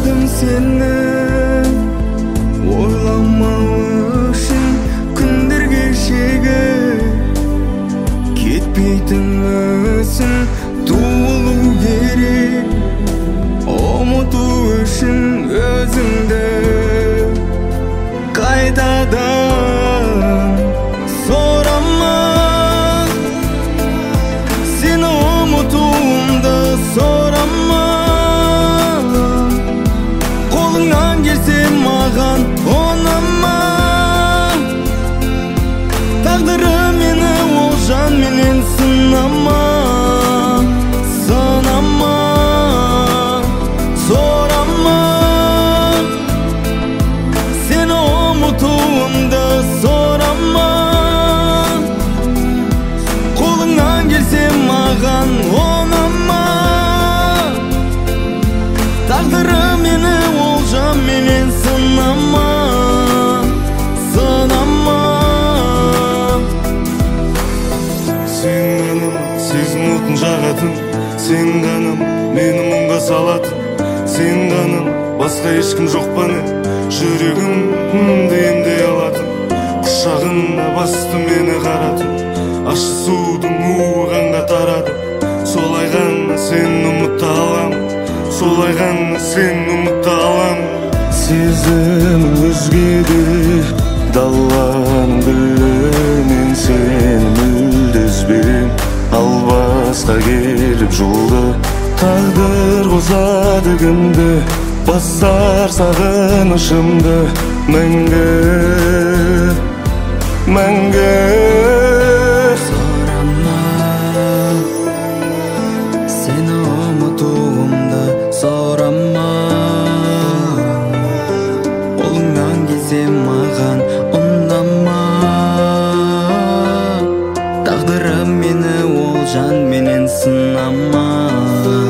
Ойладым сені ойламау үшін күндер кешегі кетпейтінмісің туылу керек ұмыту үшін өзіңді қайтадан сұрама сені ұмытуымды сұрама қолыңнан келсе маған ұнама тағдыры мені олжанменен сынама сұрама сені ұмытуымды сұрама қолыңнан келсе маған ұнама тағдыры мені олжаменен сынама сен ғана сезім отын жағатын, сен ғана мені мұңға салатын, сен ғана басқа ешкім жоқ па не жүрегімді емдей алатын, құшағына басты мені қаратын, ащы судың уы қанға тарады. Солай ғана сен ұмыта аламын, солай ғана сен ұмыта аламын. Сезім өзгеде даланың гүлінен сені мүлде үзбеймін, ал басқа келіп жолды тағдыр қосады кімді, басар сағынышымды мәңгі сұрама сені ұмытуымды сұрама қолыңнан келсе маған ұнама тағдырым мені олжанменен сынама